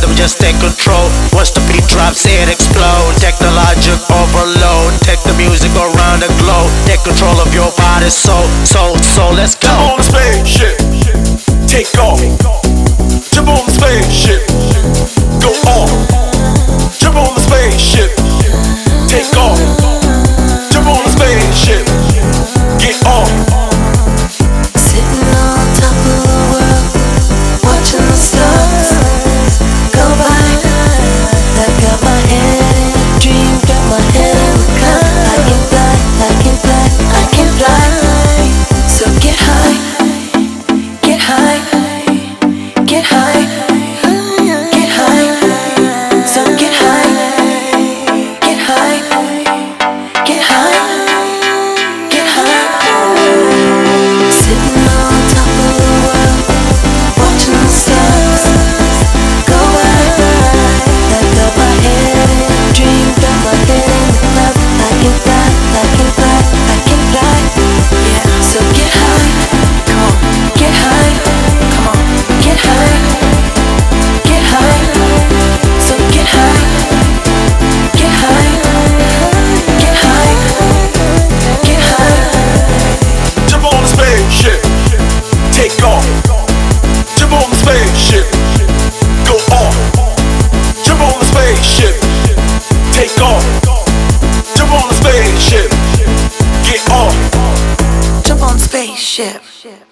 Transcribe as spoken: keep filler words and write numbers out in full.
rhythm, just take control. Once the beat drops, it explode. Technologic overload. Take the music around the globe. Take control of your body, soul, soul, soul. Let's go. Jump on the spaceship, take off. Jump on the spaceship, go off. Jump on the spaceship, take off. Jump on the spaceship, get off. Sitting on top of the world, watching the stars go by. I got my head in a dream, got my head in the cloud. I can fly, I can fly, I can fly. So get high, get high, get high, get high. So get high, get high, get high, get high. Sitting on top of the world, watching the stars go by. I got my head in a dream, got my head in the clouds. I can fly, I can fly, I can fly. Yeah, so get high, come on, get high, come on, get high, get high. So get high, get high, get high, get high. Jump on the spaceship, take off. Jump on the spaceship, go off. Jump on the spaceship, take off. Jump on the spaceship, get off. Jump on spaceship.